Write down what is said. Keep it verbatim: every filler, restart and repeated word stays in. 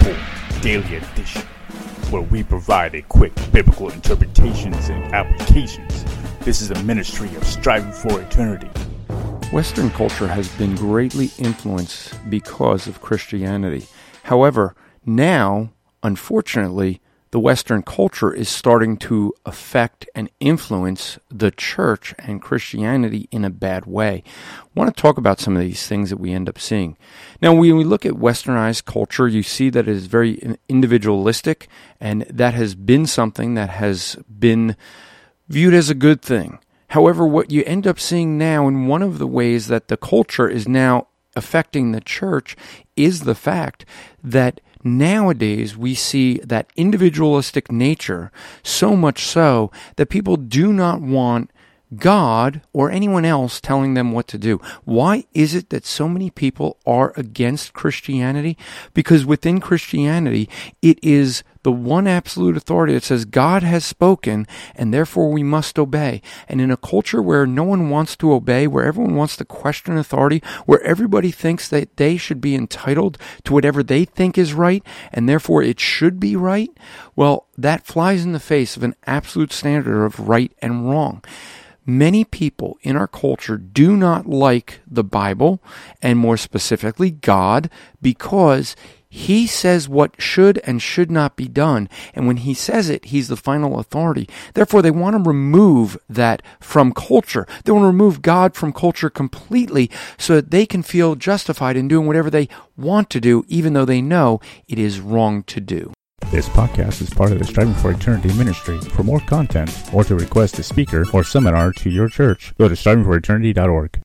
Report Daily Edition, where we provide a quick biblical interpretations and applications. This is a ministry of striving for eternity. Western culture has been greatly influenced because of Christianity. However, now, unfortunately, the Western culture is starting to affect and influence the church and Christianity in a bad way. I want to talk about some of these things that we end up seeing. Now, when we look at Westernized culture, you see that it is very individualistic, and that has been something that has been viewed as a good thing. However, what you end up seeing now, in one of the ways that the culture is now affecting the church, is the fact that nowadays we see that individualistic nature, so much so that people do not want God or anyone else telling them what to do. Why is it that so many people are against Christianity? Because within Christianity, it is the one absolute authority that says God has spoken, and therefore we must obey. And in a culture where no one wants to obey, where everyone wants to question authority, where everybody thinks that they should be entitled to whatever they think is right, and therefore it should be right, well, that flies in the face of an absolute standard of right and wrong. Many people in our culture do not like the Bible, and more specifically God, because He says what should and should not be done. And when He says it, He's the final authority. Therefore, they want to remove that from culture. They want to remove God from culture completely so that they can feel justified in doing whatever they want to do, even though they know it is wrong to do. This podcast is part of the Striving for Eternity ministry. For more content, or to request a speaker or seminar to your church, go to striving for eternity dot org.